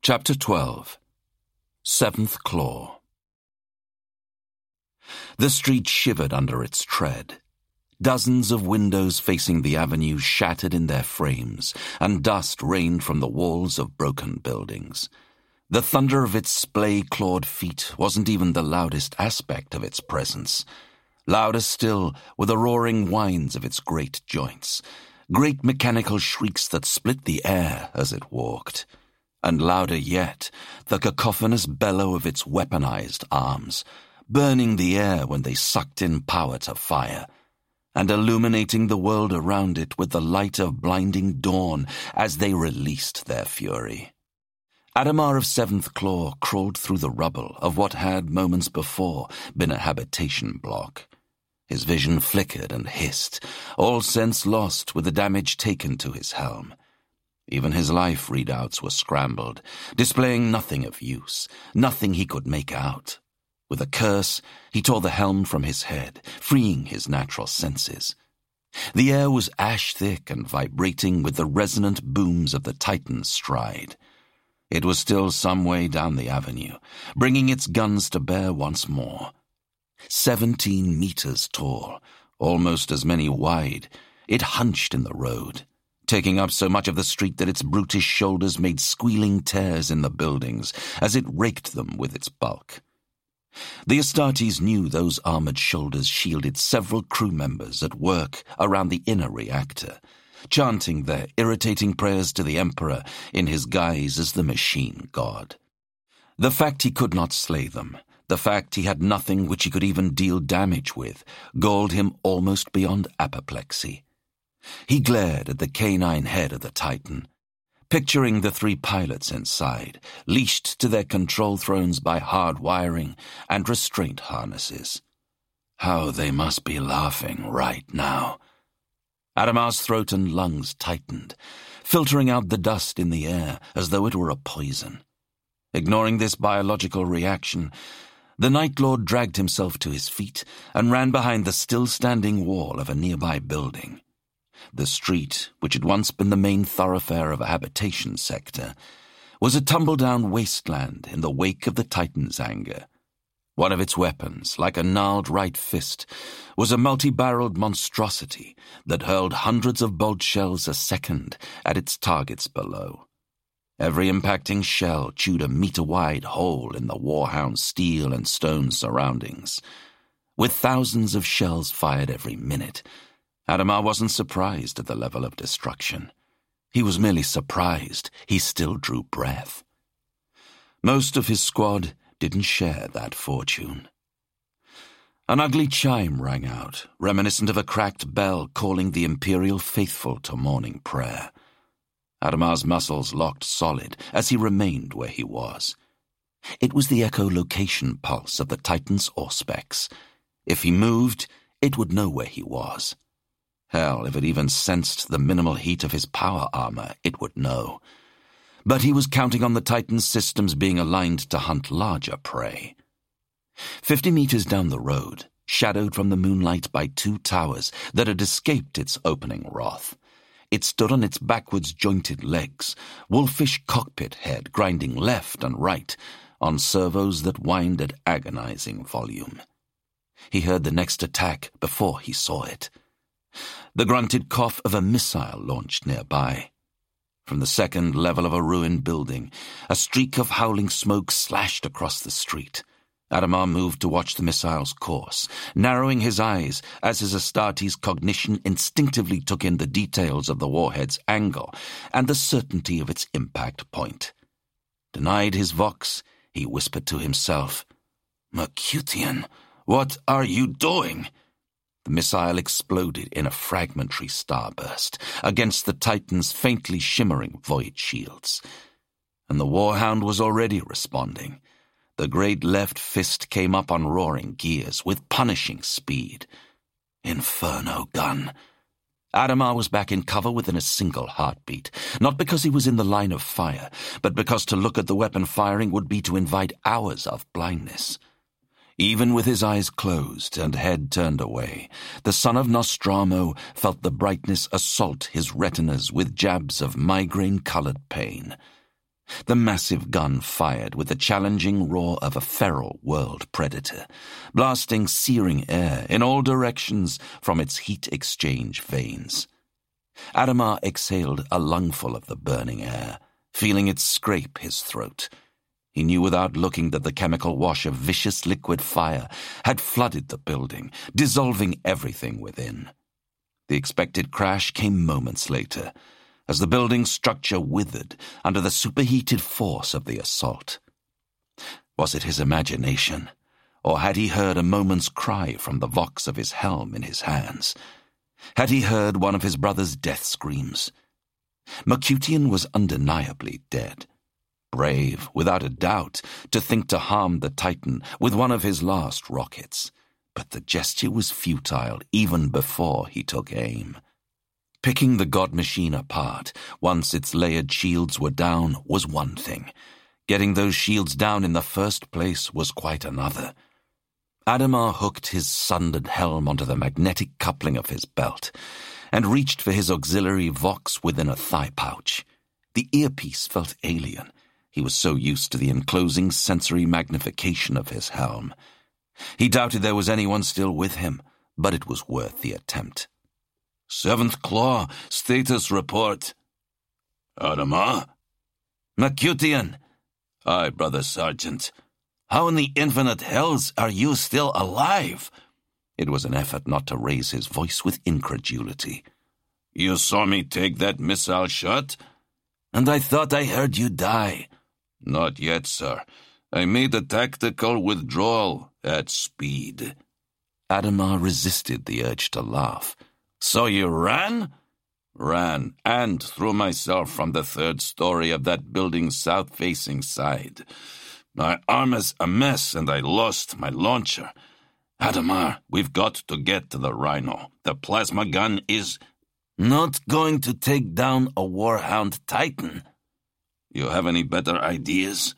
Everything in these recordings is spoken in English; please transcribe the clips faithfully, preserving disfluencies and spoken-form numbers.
Chapter twelve. Seventh Claw. The street shivered under its tread. Dozens of windows facing the avenue shattered in their frames, and dust rained from the walls of broken buildings. The thunder of its splay-clawed feet wasn't even the loudest aspect of its presence. Louder still were the roaring whines of its great joints, great mechanical shrieks that split the air as it walked. And louder yet, the cacophonous bellow of its weaponized arms, burning the air when they sucked in power to fire, and illuminating the world around it with the light of blinding dawn as they released their fury. Adhemar of Seventh Claw crawled through the rubble of what had, moments before, been a habitation block. His vision flickered and hissed, all sense lost with the damage taken to his helm. Even his life readouts were scrambled, displaying nothing of use, nothing he could make out. With a curse, he tore the helm from his head, freeing his natural senses. The air was ash-thick and vibrating with the resonant booms of the Titan's stride. It was still some way down the avenue, bringing its guns to bear once more. Seventeen meters tall, almost as many wide, it hunched in the road, taking up so much of the street that its brutish shoulders made squealing tears in the buildings as it raked them with its bulk. The Astartes knew those armored shoulders shielded several crew members at work around the inner reactor, chanting their irritating prayers to the Emperor in his guise as the machine god. The fact he could not slay them, the fact he had nothing which he could even deal damage with, galled him almost beyond apoplexy. He glared at the canine head of the Titan, picturing the three pilots inside, leashed to their control thrones by hard wiring and restraint harnesses. How they must be laughing right now. Adhemar's throat and lungs tightened, filtering out the dust in the air as though it were a poison. Ignoring this biological reaction, the Night Lord dragged himself to his feet and ran behind the still-standing wall of a nearby building. The street, which had once been the main thoroughfare of a habitation sector, was a tumble-down wasteland in the wake of the Titan's anger. One of its weapons, like a gnarled right fist, was a multi-barreled monstrosity that hurled hundreds of bolt shells a second at its targets below. Every impacting shell chewed a meter-wide hole in the warhound's steel and stone surroundings. With thousands of shells fired every minute, Adhemar wasn't surprised at the level of destruction. He was merely surprised he still drew breath. Most of his squad didn't share that fortune. An ugly chime rang out, reminiscent of a cracked bell calling the Imperial faithful to morning prayer. Adhemar's muscles locked solid as he remained where he was. It was the echolocation pulse of the Titan's Auspex. If he moved, it would know where he was. Hell, if it even sensed the minimal heat of his power armor, it would know. But he was counting on the Titan's systems being aligned to hunt larger prey. Fifty meters down the road, shadowed from the moonlight by two towers that had escaped its opening wrath, it stood on its backwards jointed legs, wolfish cockpit head grinding left and right on servos that whined at agonizing volume. He heard the next attack before he saw it. The grunted cough of a missile launched nearby. From the second level of a ruined building, a streak of howling smoke slashed across the street. Adhemar moved to watch the missile's course, narrowing his eyes as his Astartes cognition instinctively took in the details of the warhead's angle and the certainty of its impact point. Denied his vox, he whispered to himself, "Mercutian, what are you doing?" The missile exploded in a fragmentary starburst against the Titan's faintly shimmering void shields. And the Warhound was already responding. The great left fist came up on roaring gears with punishing speed. Inferno gun. Adhemar was back in cover within a single heartbeat, not because he was in the line of fire, but because to look at the weapon firing would be to invite hours of blindness. Even with his eyes closed and head turned away, the son of Nostramo felt the brightness assault his retinas with jabs of migraine-colored pain. The massive gun fired with the challenging roar of a feral world predator, blasting searing air in all directions from its heat exchange veins. Adamar exhaled a lungful of the burning air, feeling it scrape his throat. He knew without looking that the chemical wash of vicious liquid fire had flooded the building, dissolving everything within. The expected crash came moments later, as the building's structure withered under the superheated force of the assault. Was it his imagination, or had he heard a moment's cry from the vox of his helm in his hands? Had he heard one of his brother's death screams? Mercutian was undeniably dead. Brave, without a doubt, to think to harm the Titan with one of his last rockets, but the gesture was futile even before he took aim. Picking the god machine apart, once its layered shields were down, was one thing. Getting those shields down in the first place was quite another. Adamar hooked his sundered helm onto the magnetic coupling of his belt and reached for his auxiliary vox within a thigh pouch. The earpiece felt alien. He was so used to the enclosing sensory magnification of his helm. He doubted there was anyone still with him, but it was worth the attempt. Seventh Claw, status report. Adamar? Mercutian. Aye, Brother Sergeant. How in the infinite hells are you still alive? It was an effort not to raise his voice with incredulity. You saw me take that missile shot? And I thought I heard you die. Not yet, sir. I made a tactical withdrawal at speed. Adamar resisted the urge to laugh. So you ran? Ran, and threw myself from the third story of that building's south-facing side. My armor's a mess, and I lost my launcher. Adamar, we've got to get to the Rhino. The plasma gun is not going to take down a Warhound Titan. You have any better ideas?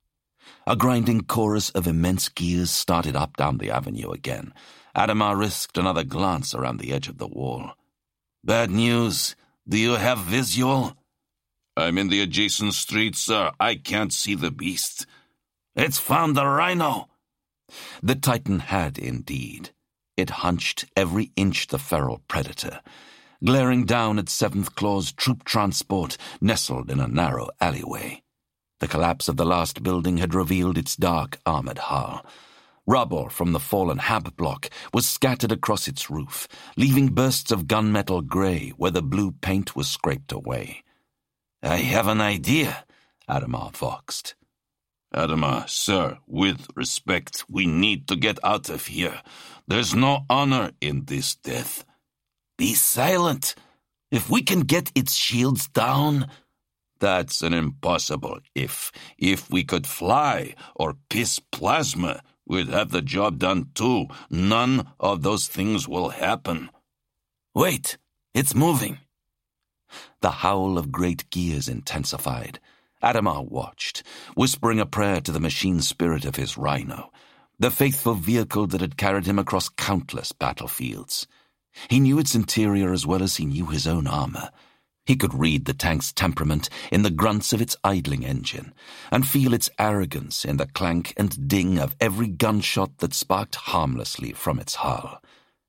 A grinding chorus of immense gears started up down the avenue again. Adamar risked another glance around the edge of the wall. Bad news. Do you have visual? I'm in the adjacent street, sir. I can't see the beast. It's found the Rhino. The Titan had indeed. It hunched every inch the feral predator, glaring down at Seventh Claw's troop transport nestled in a narrow alleyway. The collapse of the last building had revealed its dark armored hull. Rubble from the fallen hab block was scattered across its roof, leaving bursts of gunmetal grey where the blue paint was scraped away. I have an idea, Adamar voxed. Adamar, sir, with respect, we need to get out of here. There's no honor in this death. Be silent. If we can get its shields down... That's an impossible if. If we could fly or piss plasma, we'd have the job done too. None of those things will happen. Wait, it's moving. The howl of great gears intensified. Adamar watched, whispering a prayer to the machine spirit of his Rhino, the faithful vehicle that had carried him across countless battlefields. He knew its interior as well as he knew his own armor. He could read the tank's temperament in the grunts of its idling engine, and feel its arrogance in the clank and ding of every gunshot that sparked harmlessly from its hull.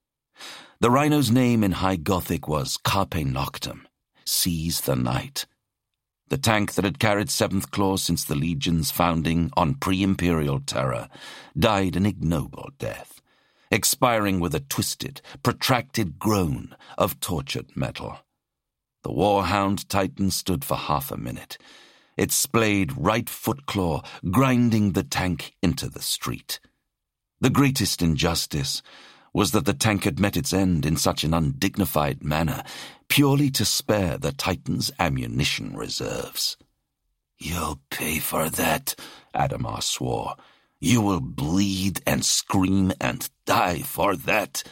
The Rhino's name in High Gothic was Carpe Noctem, Seize the Night. The tank that had carried Seventh Claw since the Legion's founding on pre-Imperial Terra died an ignoble death, expiring with a twisted, protracted groan of tortured metal. The Warhound Titan stood for half a minute, its splayed right foot claw grinding the tank into the street. The greatest injustice was that the tank had met its end in such an undignified manner, purely to spare the Titan's ammunition reserves. "You'll pay for that," Adamar swore. "You will bleed and scream and die for that."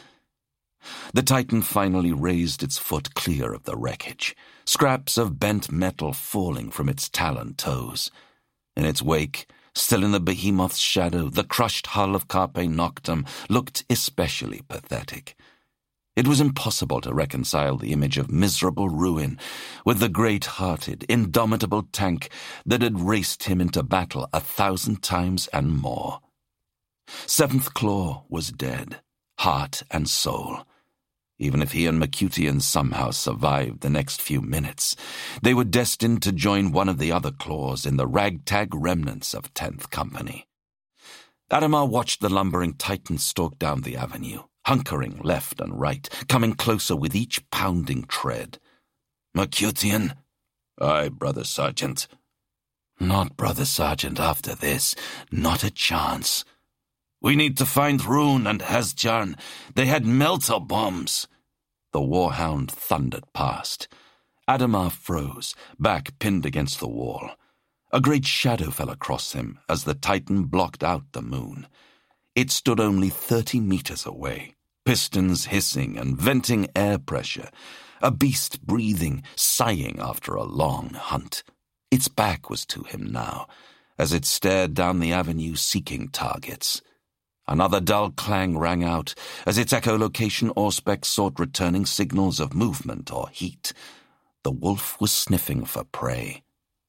The Titan finally raised its foot clear of the wreckage, scraps of bent metal falling from its taloned toes. In its wake, still in the behemoth's shadow, the crushed hull of Carpe Noctem looked especially pathetic. It was impossible to reconcile the image of miserable ruin with the great-hearted, indomitable tank that had raced him into battle a thousand times and more. Seventh Claw was dead, heart and soul. Even if he and Mercutian somehow survived the next few minutes, they were destined to join one of the other claws in the ragtag remnants of Tenth Company. Adamar watched the lumbering Titan stalk down the avenue, hunkering left and right, coming closer with each pounding tread. Mercutian? Aye, Brother Sergeant. Not Brother Sergeant after this. Not a chance. We need to find Rune and Hasjarn. They had melter bombs. The warhound thundered past. Adamar froze, back pinned against the wall. A great shadow fell across him as the Titan blocked out the moon. It stood only thirty meters away, pistons hissing and venting air pressure, a beast breathing, sighing after a long hunt. Its back was to him now, as it stared down the avenue seeking targets. Another dull clang rang out as its echolocation auspex sought returning signals of movement or heat. The wolf was sniffing for prey.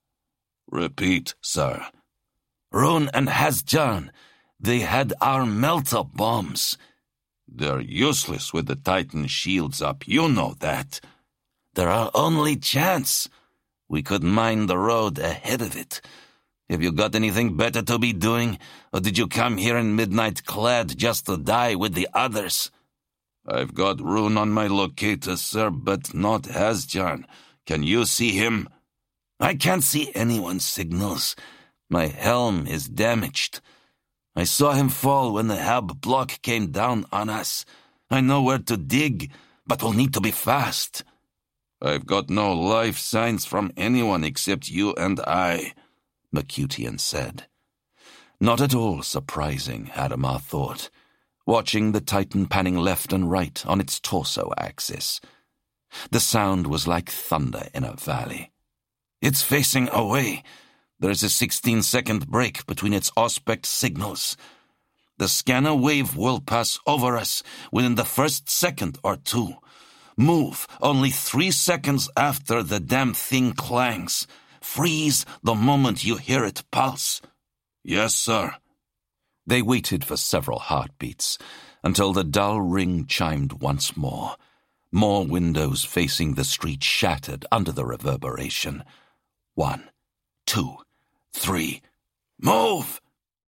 Repeat, sir. Rune and Hasjarn, they had our melter bombs. They're useless with the Titan shields up, you know that. They're our only chance. We could mine the road ahead of it. Have you got anything better to be doing, or did you come here in midnight clad just to die with the others? I've got Rune on my locator, sir, but not Hasjarn. Can you see him? I can't see anyone's signals. My helm is damaged. I saw him fall when the hab block came down on us. I know where to dig, but we'll need to be fast. I've got no life signs from anyone except you and I, Mercutian said. Not at all surprising, Adamar thought, watching the Titan panning left and right on its torso axis. The sound was like thunder in a valley. It's facing away. There's a sixteen-second break between its auspex signals. The scanner wave will pass over us within the first second or two. Move only three seconds after the damn thing clangs. Freeze the moment you hear it pulse. Yes, sir. They waited for several heartbeats until the dull ring chimed once more. More windows facing the street shattered under the reverberation. One, two, three, move!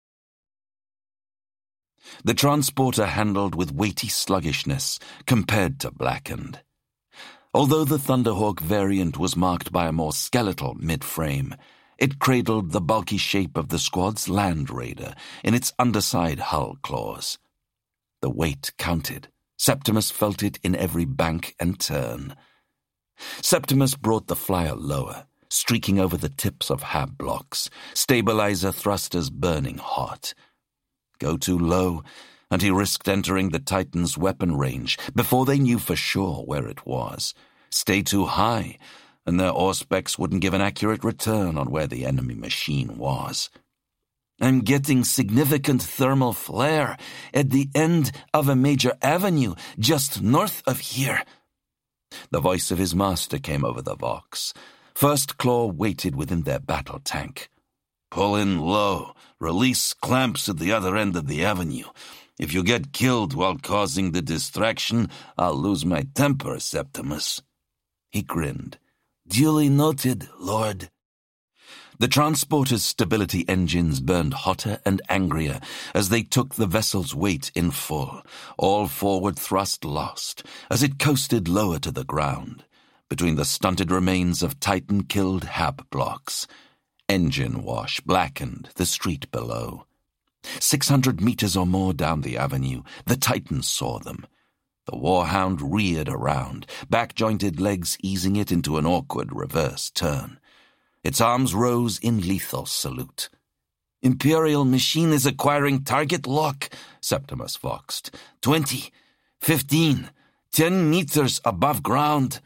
The transporter handled with weighty sluggishness compared to Blackened. Although the Thunderhawk variant was marked by a more skeletal mid-frame, it cradled the bulky shape of the squad's Land Raider in its underside hull claws. The weight counted. Septimus felt it in every bank and turn. Septimus brought the flyer lower, streaking over the tips of hab blocks, stabilizer thrusters burning hot. Go too low, and he risked entering the Titan's weapon range before they knew for sure where it was. Stay too high, and their auspex wouldn't give an accurate return on where the enemy machine was. I'm getting significant thermal flare at the end of a major avenue just north of here. The voice of his master came over the Vox. First Claw waited within their battle tank. Pull in low. Release clamps at the other end of the avenue. If you get killed while causing the distraction, I'll lose my temper, Septimus. He grinned. Duly noted, Lord. The transporter's stability engines burned hotter and angrier as they took the vessel's weight in full, all forward thrust lost, as it coasted lower to the ground, between the stunted remains of Titan-killed hab blocks. Engine wash blackened the street below. Six hundred meters or more down the avenue, the Titan saw them. The warhound reared around, back-jointed legs easing it into an awkward reverse turn. Its arms rose in lethal salute. Imperial machine is acquiring target lock, Septimus voxed. Twenty, fifteen, ten meters above ground.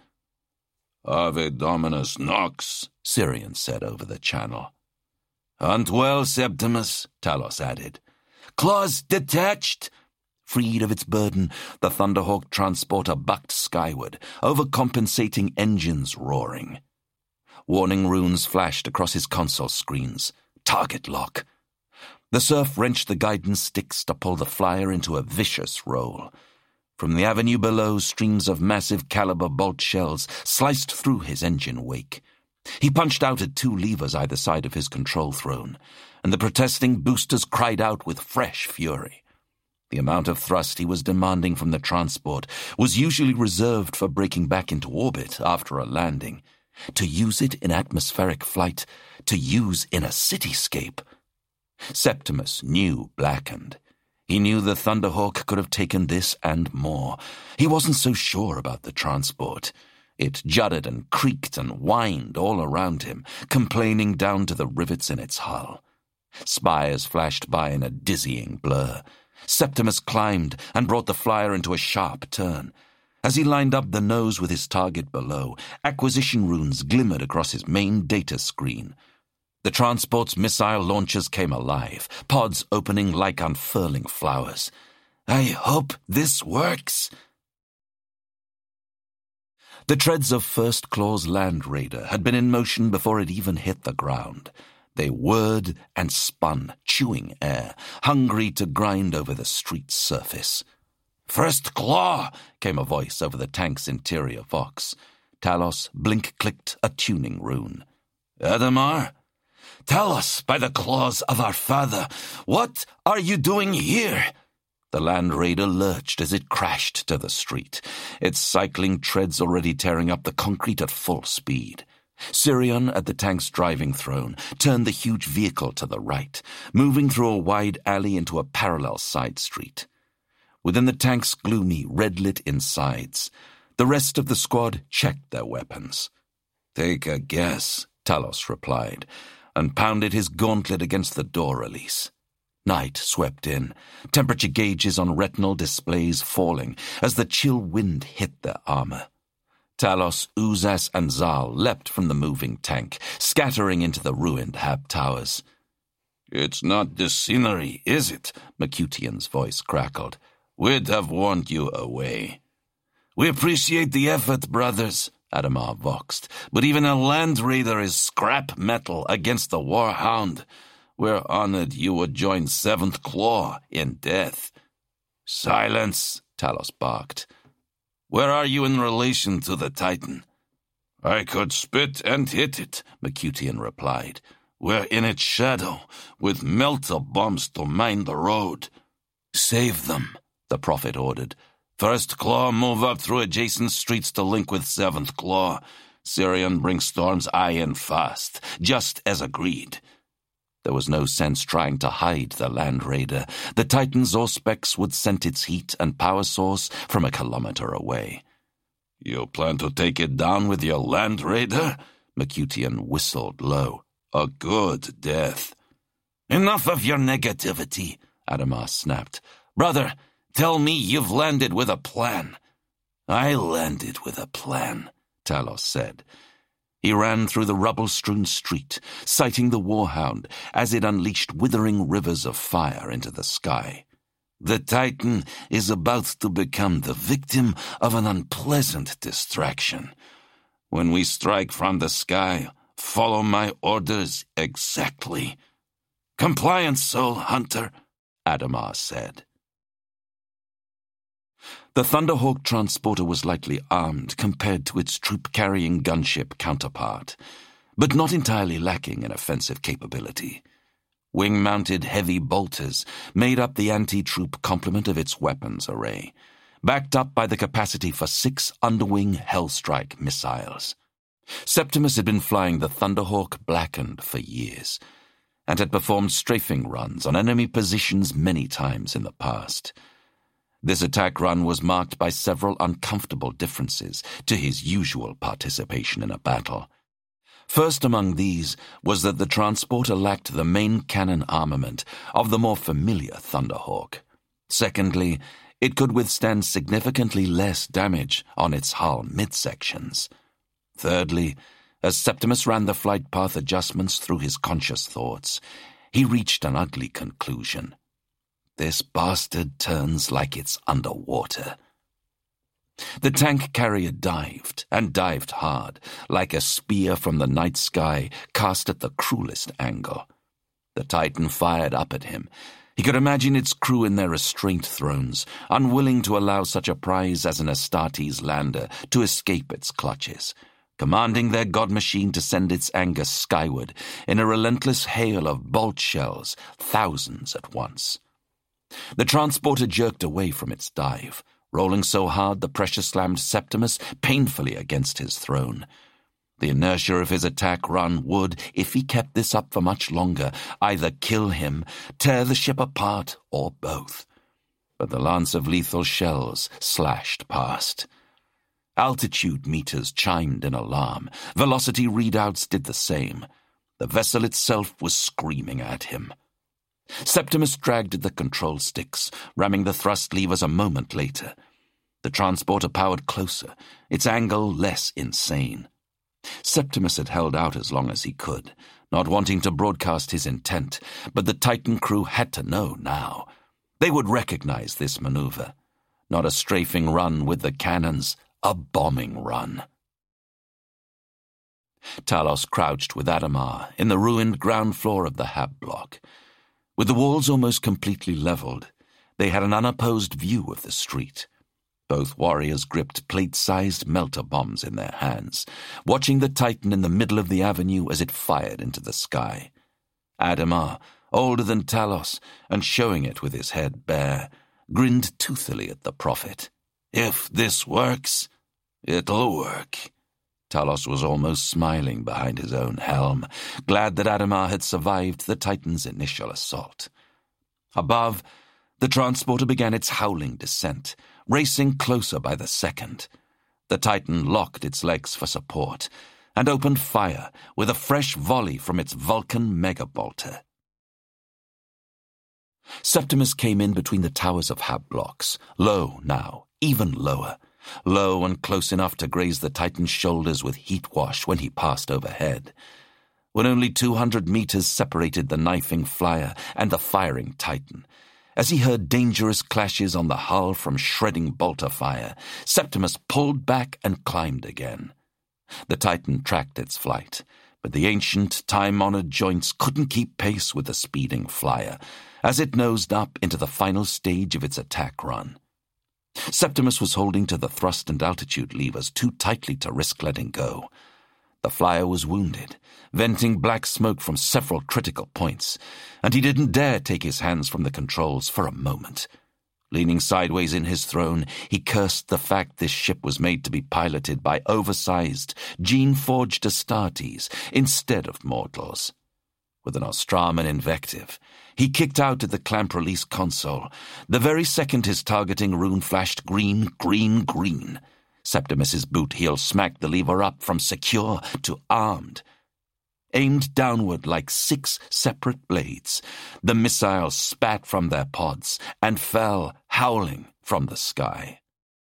Ave Dominus Nox, Sirian said over the channel. Hunt well, Septimus, Talos added. Claws detached. Freed of its burden, the Thunderhawk transporter bucked skyward, overcompensating engines roaring. Warning runes flashed across his console screens. Target lock. The surf wrenched the guidance sticks to pull the flyer into a vicious roll. From the avenue below, streams of massive caliber bolt shells sliced through his engine wake. He punched out at two levers either side of his control throne, and the protesting boosters cried out with fresh fury. The amount of thrust he was demanding from the transport was usually reserved for breaking back into orbit after a landing. To use it in atmospheric flight, to use in a cityscape. Septimus knew Blackened. He knew the Thunderhawk could have taken this and more. He wasn't so sure about the transport. It jutted and creaked and whined all around him, complaining down to the rivets in its hull. Spires flashed by in a dizzying blur. Septimus climbed and brought the flyer into a sharp turn. As he lined up the nose with his target below, acquisition runes glimmered across his main data screen. The transport's missile launchers came alive, pods opening like unfurling flowers. I hope this works. The treads of First Claw's Land Raider had been in motion before it even hit the ground. They whirred and spun, chewing air, hungry to grind over the street's surface. "First Claw!" came a voice over the tank's interior vox. Talos blink-clicked a tuning rune. "Adamar? Tell us, by the claws of our father, what are you doing here?" The Land Raider lurched as it crashed to the street, its cycling treads already tearing up the concrete at full speed. Sirion, at the tank's driving throne, turned the huge vehicle to the right, moving through a wide alley into a parallel side street. Within the tank's gloomy, red-lit insides, the rest of the squad checked their weapons. "Take a guess," Talos replied, and pounded his gauntlet against the door release. Night swept in, temperature gauges on retinal displays falling as the chill wind hit their armor. Talos, Uzas, and Zal leapt from the moving tank, scattering into the ruined hab towers. "It's not the scenery, is it?" Mercutian's voice crackled. "We'd have warned you away." "We appreciate the effort, brothers," Adamar voxed, "but even a Land Raider is scrap metal against the Warhound. We're honored you would join Seventh Claw in death." "Silence," Talos barked. "Where are you in relation to the Titan?" "I could spit and hit it," Mercutian replied. "We're in its shadow, with melter bombs to mine the road." "Save them," the Prophet ordered. "First Claw move up through adjacent streets to link with Seventh Claw. Sirion bring Storm's Eye in fast, just as agreed." There was no sense trying to hide the Land Raider. The Titan's Auspex would scent its heat and power source from a kilometer away. "You plan to take it down with your Land Raider?" Mercutian whistled low. "A good death." "Enough of your negativity," Adamar snapped. "Brother, tell me you've landed with a plan." "I landed with a plan," Talos said. He ran through the rubble-strewn street, sighting the Warhound as it unleashed withering rivers of fire into the sky. "The Titan is about to become the victim of an unpleasant distraction. When we strike from the sky, follow my orders exactly." "Compliant, Soul Hunter," Adamar said. The Thunderhawk transporter was lightly armed compared to its troop-carrying gunship counterpart, but not entirely lacking in offensive capability. Wing-mounted heavy bolters made up the anti-troop complement of its weapons array, backed up by the capacity for six underwing Hellstrike missiles. Septimus had been flying the Thunderhawk Blackened for years, and had performed strafing runs on enemy positions many times in the past. This attack run was marked by several uncomfortable differences to his usual participation in a battle. First among these was that the transporter lacked the main cannon armament of the more familiar Thunderhawk. Secondly, it could withstand significantly less damage on its hull midsections. Thirdly, as Septimus ran the flight path adjustments through his conscious thoughts, he reached an ugly conclusion. This bastard turns like it's underwater. The tank carrier dived, and dived hard, like a spear from the night sky cast at the cruelest angle. The Titan fired up at him. He could imagine its crew in their restraint thrones, unwilling to allow such a prize as an Astartes lander to escape its clutches, commanding their god machine to send its anger skyward in a relentless hail of bolt shells, thousands at once. The transporter jerked away from its dive, rolling so hard the pressure slammed Septimus painfully against his throne. The inertia of his attack run would, if he kept this up for much longer, either kill him, tear the ship apart, or both. But the lance of lethal shells slashed past. Altitude meters chimed in alarm. Velocity readouts did the same. The vessel itself was screaming at him. Septimus dragged at the control sticks, ramming the thrust levers a moment later. The transporter powered closer, its angle less insane. Septimus had held out as long as he could, not wanting to broadcast his intent, but the Titan crew had to know now. They would recognize this maneuver. Not a strafing run with the cannons, a bombing run. Talos crouched with Adamar in the ruined ground floor of the Hab block. With the walls almost completely leveled, they had an unopposed view of the street. Both warriors gripped plate-sized melter bombs in their hands, watching the Titan in the middle of the avenue as it fired into the sky. Adamar, older than Talos, and showing it with his head bare, grinned toothily at the prophet. If this works, it'll work. Talos was almost smiling behind his own helm, glad that Adamar had survived the Titan's initial assault. Above, the transporter began its howling descent, racing closer by the second. The Titan locked its legs for support and opened fire with a fresh volley from its Vulcan megabolter. Septimus came in between the towers of Hab blocks, low now, even lower, low and close enough to graze the Titan's shoulders with heat wash when he passed overhead. When only two hundred meters separated the knifing flyer and the firing Titan, as he heard dangerous clashes on the hull from shredding bolter fire, Septimus pulled back and climbed again. The Titan tracked its flight, but the ancient, time-honored joints couldn't keep pace with the speeding flyer, as it nosed up into the final stage of its attack run. Septimus was holding to the thrust and altitude levers too tightly to risk letting go. The flyer was wounded, venting black smoke from several critical points, and he didn't dare take his hands from the controls for a moment. Leaning sideways in his throne, he cursed the fact this ship was made to be piloted by oversized, gene-forged Astartes instead of mortals. With an Ostraman invective, he kicked out at the clamp release console, the very second his targeting rune flashed green, green, green. Septimus's boot heel smacked the lever up from secure to armed. Aimed downward like six separate blades, the missiles spat from their pods and fell, howling, from the sky.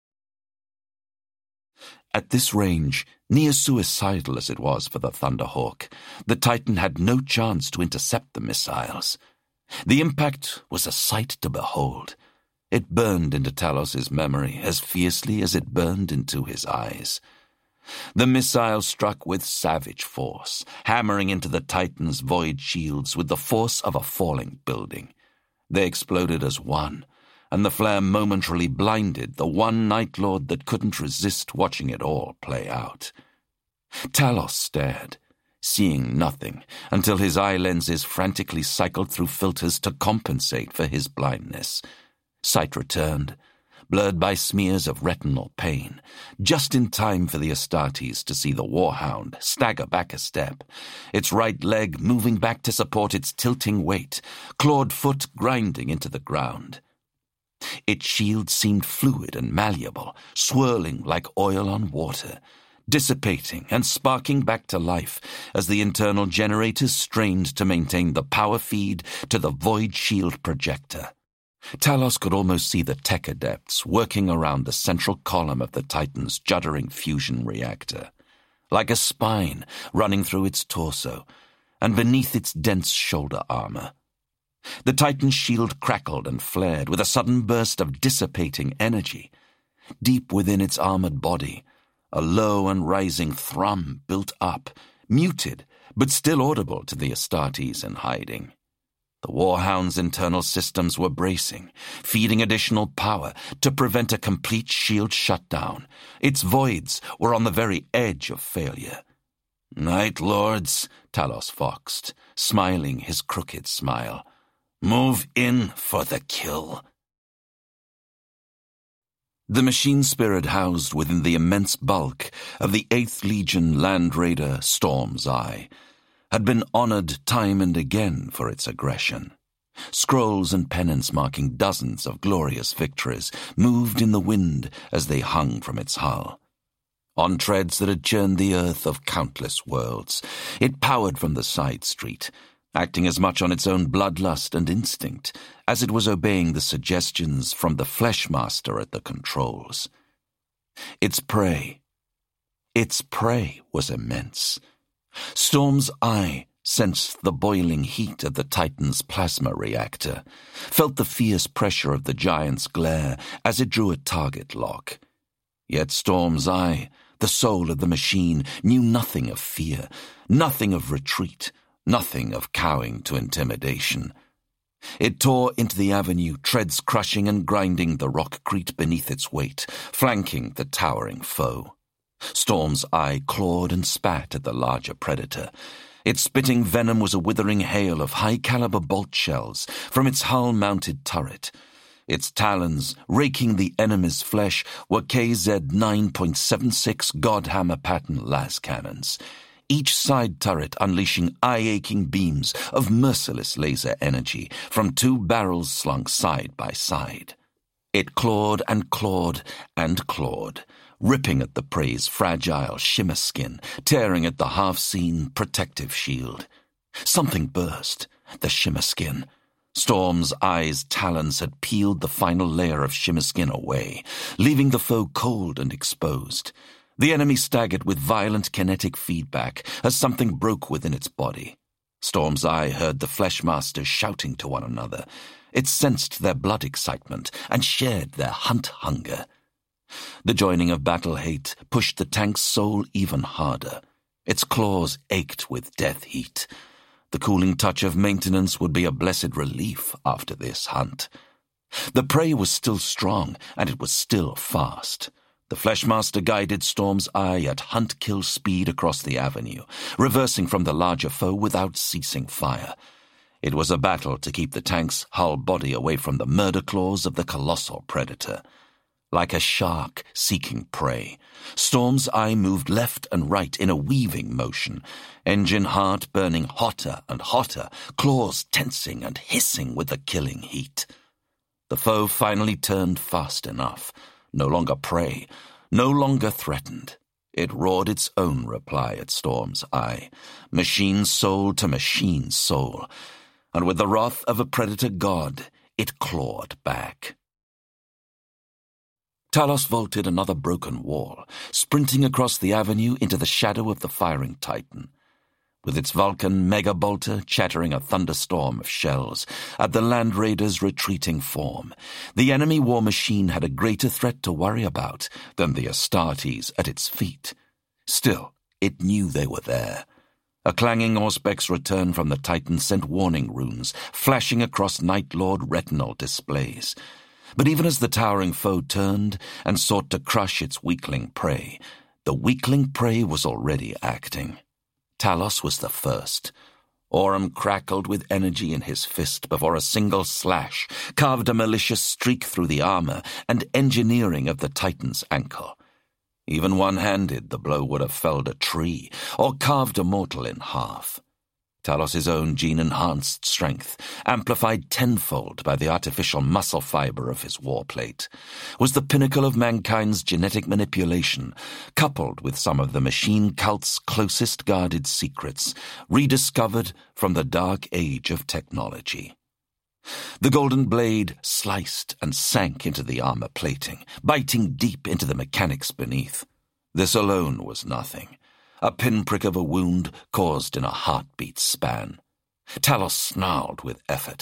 At this range, near suicidal as it was for the Thunderhawk, the Titan had no chance to intercept the missiles. The impact was a sight to behold. It burned into Talos's memory as fiercely as it burned into his eyes. The missile struck with savage force, hammering into the Titan's void shields with the force of a falling building. They exploded as one, and the flare momentarily blinded the one Night Lord that couldn't resist watching it all play out. Talos stared, seeing nothing until his eye lenses frantically cycled through filters to compensate for his blindness. Sight returned, blurred by smears of retinal pain, just in time for the Astartes to see the Warhound stagger back a step, its right leg moving back to support its tilting weight, clawed foot grinding into the ground. Its shield seemed fluid and malleable, swirling like oil on water, dissipating and sparking back to life as the internal generators strained to maintain the power feed to the void shield projector. Talos could almost see the tech adepts working around the central column of the Titan's juddering fusion reactor, like a spine running through its torso and beneath its dense shoulder armor. The Titan's shield crackled and flared with a sudden burst of dissipating energy. Deep within its armored body, a low and rising thrum built up, muted, but still audible to the Astartes in hiding. The Warhound's internal systems were bracing, feeding additional power to prevent a complete shield shutdown. Its voids were on the very edge of failure. "Night Lords," Talos foxed, smiling his crooked smile. "Move in for the kill." The machine spirit housed within the immense bulk of the eighth Legion Land Raider Storm's Eye had been honored time and again for its aggression. Scrolls and pennants marking dozens of glorious victories moved in the wind as they hung from its hull. On treads that had churned the earth of countless worlds, it powered from the side street, acting as much on its own bloodlust and instinct as it was obeying the suggestions from the Fleshmaster at the controls. Its prey, its prey was immense. Storm's Eye sensed the boiling heat of the Titan's plasma reactor, felt the fierce pressure of the giant's glare as it drew a target lock. Yet Storm's Eye, the soul of the machine, knew nothing of fear, nothing of retreat, nothing of cowing to intimidation. It tore into the avenue, treads crushing and grinding the rockcrete beneath its weight, flanking the towering foe. Storm's Eye clawed and spat at the larger predator. Its spitting venom was a withering hail of high-caliber bolt shells from its hull-mounted turret. Its talons, raking the enemy's flesh, were K Z nine point seven six Godhammer pattern las cannons, each side turret unleashing eye-aching beams of merciless laser energy from two barrels slung side by side. It clawed and clawed and clawed, ripping at the prey's fragile shimmer skin, tearing at the half-seen protective shield. Something burst, the shimmer skin. Storm's Eye's talons had peeled the final layer of shimmer skin away, leaving the foe cold and exposed. The enemy staggered with violent kinetic feedback as something broke within its body. Storm's Eye heard the Fleshmasters shouting to one another. It sensed their blood excitement and shared their hunt hunger. The joining of battle hate pushed the tank's soul even harder. Its claws ached with death heat. The cooling touch of maintenance would be a blessed relief after this hunt. The prey was still strong, and it was still fast. The Fleshmaster guided Storm's Eye at hunt-kill speed across the avenue, reversing from the larger foe without ceasing fire. It was a battle to keep the tank's hull body away from the murder claws of the colossal predator. Like a shark seeking prey, Storm's Eye moved left and right in a weaving motion, engine heart burning hotter and hotter, claws tensing and hissing with the killing heat. The foe finally turned fast enough, no longer prey, no longer threatened. It roared its own reply at Storm's Eye, machine soul to machine soul, and with the wrath of a predator god, it clawed back. Talos vaulted another broken wall, sprinting across the avenue into the shadow of the firing Titan. With its Vulcan mega-bolter chattering a thunderstorm of shells at the Land Raider's retreating form, the enemy war machine had a greater threat to worry about than the Astartes at its feet. Still, it knew they were there. A clanging Auspex return from the Titan sent warning runes flashing across Night Lord retinal displays. But even as the towering foe turned and sought to crush its weakling prey, the weakling prey was already acting. Talos was the first. Aurum crackled with energy in his fist before a single slash carved a malicious streak through the armor and engineering of the Titan's ankle. Even one-handed, the blow would have felled a tree or carved a mortal in half. Talos' own gene-enhanced strength, amplified tenfold by the artificial muscle fiber of his warplate, was the pinnacle of mankind's genetic manipulation, coupled with some of the machine cult's closest guarded secrets, rediscovered from the dark age of technology. The golden blade sliced and sank into the armor plating, biting deep into the mechanics beneath. This alone was nothing. A pinprick of a wound caused in a heartbeat span. Talos snarled with effort.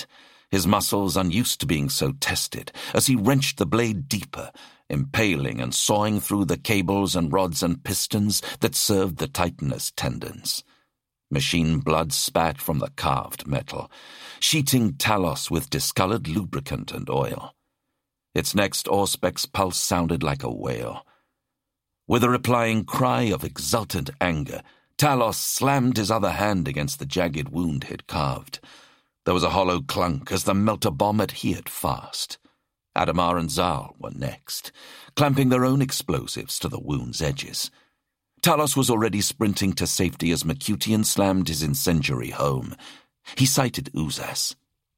his muscles unused to being so tested, as he wrenched the blade deeper, impaling and sawing through the cables and rods and pistons that served the Titan as tendons. Machine blood spat from the carved metal, sheeting Talos with discolored lubricant and oil. Its next Auspex pulse sounded like a wail. With a replying cry of exultant anger, Talos slammed his other hand against the jagged wound he'd carved. There was a hollow clunk as the melter bomb adhered fast. Adamar and Zal were next, clamping their own explosives to the wound's edges. Talos was already sprinting to safety as Mercutian slammed his incendiary home. He sighted Uzas.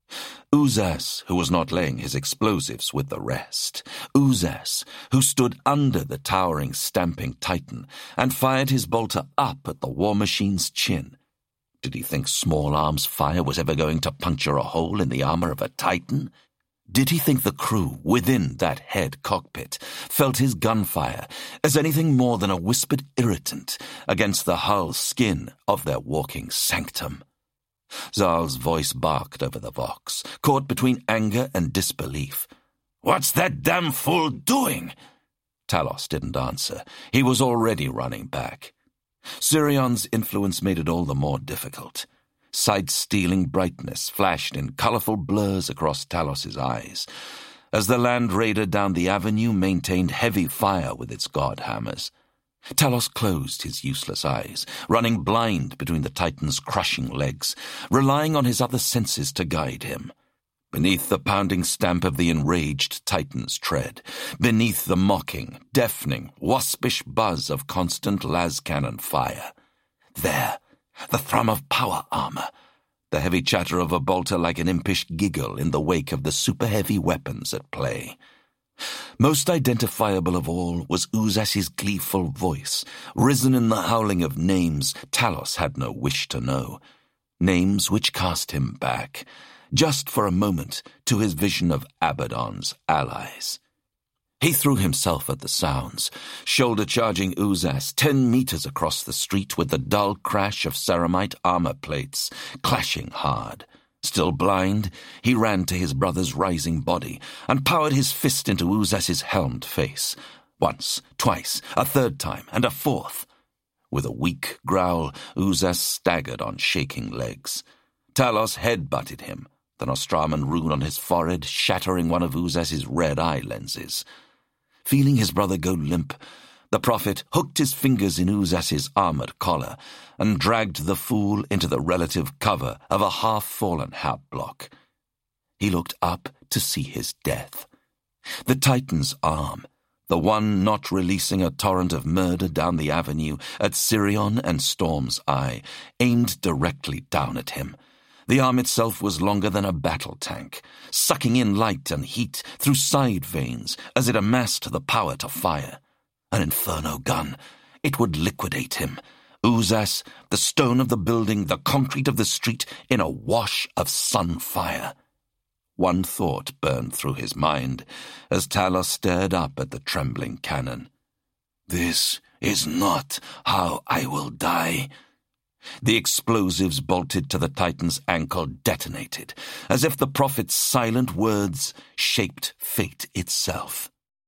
Uzas, who was not laying his explosives with the rest. Uzas, who stood under the towering, stamping Titan and fired his bolter up at the war machine's chin. Did he think small arms fire was ever going to puncture a hole in the armor of a Titan? Did he think the crew within that head cockpit felt his gunfire as anything more than a whispered irritant against the hull skin of their walking sanctum? Zal's voice barked over the vox, caught between anger and disbelief. "What's that damn fool doing?" Talos didn't answer. He was already running back. Sirion's influence made it all the more difficult. Sight-stealing brightness flashed in colorful blurs across Talos's eyes, as the Land Raider down the avenue maintained heavy fire with its god hammers. Talos closed his useless eyes, running blind between the Titan's crushing legs, relying on his other senses to guide him. Beneath the pounding stamp of the enraged Titan's tread, beneath the mocking, deafening, waspish buzz of constant las cannon fire. There, the thrum of power armor, the heavy chatter of a bolter like an impish giggle in the wake of the super-heavy weapons at play. Most identifiable of all was Uzas's gleeful voice, risen in the howling of names Talos had no wish to know, names which cast him back, just for a moment, to his vision of Abaddon's allies. He threw himself at the sounds, shoulder-charging Uzas ten meters across the street with the dull crash of ceramite armor plates clashing hard. Still blind, he ran to his brother's rising body and powered his fist into Uzas's helmed face. Once, twice, a third time, and a fourth. With a weak growl, Uzas staggered on shaking legs. Talos head-butted him, the Nostraman rune on his forehead shattering one of Uzas's red eye lenses. Feeling his brother go limp, the prophet hooked his fingers in Uzas's armored collar and dragged the fool into the relative cover of a half-fallen hat block. He looked up to see his death. The Titan's arm, the one not releasing a torrent of murder down the avenue at Sirion and Storm's Eye, aimed directly down at him. The arm itself was longer than a battle tank, sucking in light and heat through side veins as it amassed the power to fire. An inferno gun. It would liquidate him. Uzas, the stone of the building, the concrete of the street, in a wash of sunfire. One thought burned through his mind as Talos stared up at the trembling cannon. "This is not how I will die." The explosives bolted to the Titan's ankle detonated, as if the prophet's silent words shaped fate itself.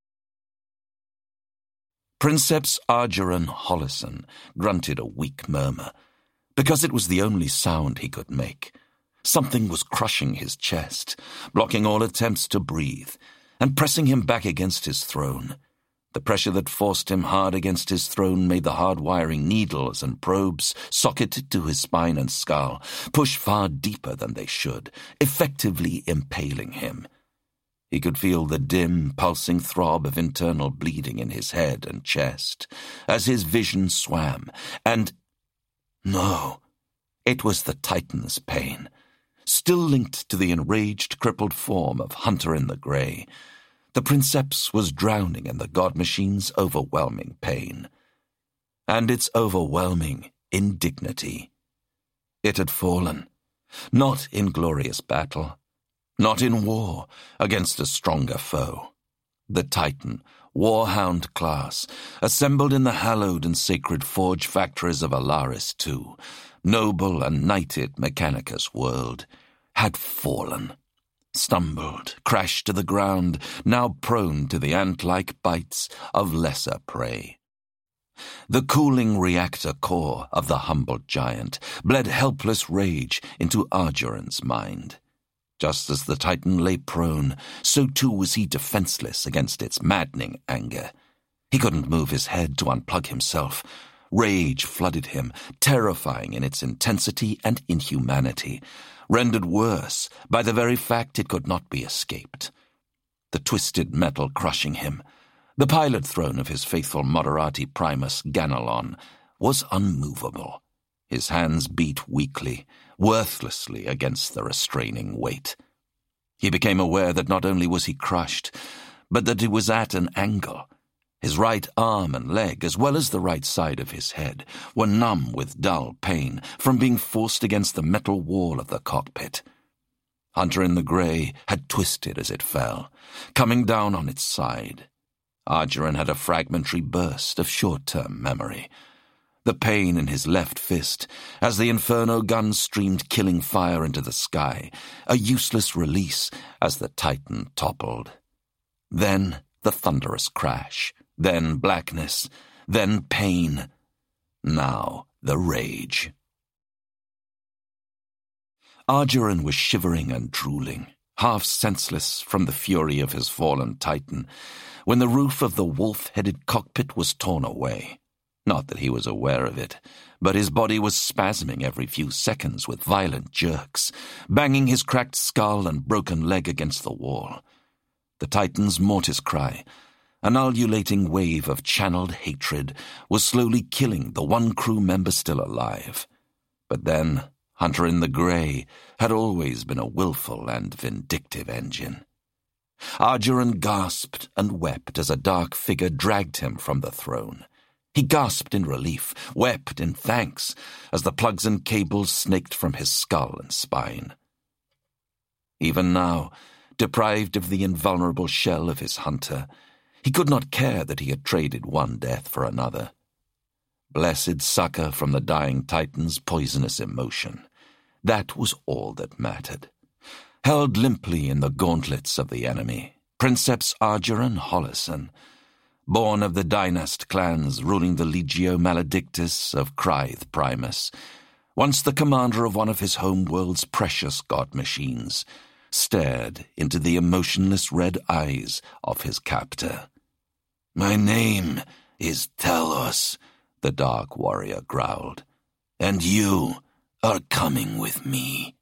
Princeps Argeron Hollison grunted a weak murmur, because it was the only sound he could make. Something was crushing his chest, blocking all attempts to breathe, and pressing him back against his throne. The pressure that forced him hard against his throne made the hard-wiring needles and probes socketed to his spine and skull push far deeper than they should, effectively impaling him. He could feel the dim, pulsing throb of internal bleeding in his head and chest as his vision swam, and... No, it was the Titan's pain, still linked to the enraged, crippled form of Hunter in the Grey. The Princeps was drowning in the god machine's overwhelming pain, and its overwhelming indignity. It had fallen, not in glorious battle, not in war against a stronger foe. The Titan, warhound class, assembled in the hallowed and sacred forge factories of Alaris two, noble and knighted Mechanicus world, had fallen. stumbled, crashed to the ground, now prone to the ant-like bites of lesser prey. The cooling reactor core of the humbled giant bled helpless rage into Argeron's mind. Just as the Titan lay prone, so too was he defenseless against its maddening anger. He couldn't move his head to unplug himself. Rage flooded him, terrifying in its intensity and inhumanity, rendered worse by the very fact it could not be escaped. The twisted metal crushing him, the pilot throne of his faithful Moderati Primus Ganelon, was unmovable. His hands beat weakly, worthlessly against the restraining weight. He became aware that not only was he crushed, but that he was at an angle. His right arm and leg, as well as the right side of his head, were numb with dull pain from being forced against the metal wall of the cockpit. Hunter in the Grey had twisted as it fell, coming down on its side. Argeron had a fragmentary burst of short-term memory. The pain in his left fist, as the Inferno gun streamed killing fire into the sky, a useless release as the Titan toppled. Then the thunderous crash, then blackness, then pain, now the rage. Argeron was shivering and drooling, half senseless from the fury of his fallen Titan, when the roof of the wolf-headed cockpit was torn away. Not that he was aware of it, but his body was spasming every few seconds with violent jerks, banging his cracked skull and broken leg against the wall. The Titan's mortis cry, an ululating wave of channeled hatred, was slowly killing the one crew member still alive. But then, Hunter in the Grey had always been a willful and vindictive engine. Argeron gasped and wept as a dark figure dragged him from the throne. He gasped in relief, wept in thanks, as the plugs and cables snaked from his skull and spine. Even now, deprived of the invulnerable shell of his hunter, he could not care that he had traded one death for another. Blessed succor from the dying Titan's poisonous emotion. That was all that mattered. Held limply in the gauntlets of the enemy, Princeps Argeron Hollison, born of the Dynast clans ruling the Legio Maledictus of Crythe Primus, once the commander of one of his homeworld's precious god machines, stared into the emotionless red eyes of his captor. "My name is Talos," the dark warrior growled, "and you are coming with me."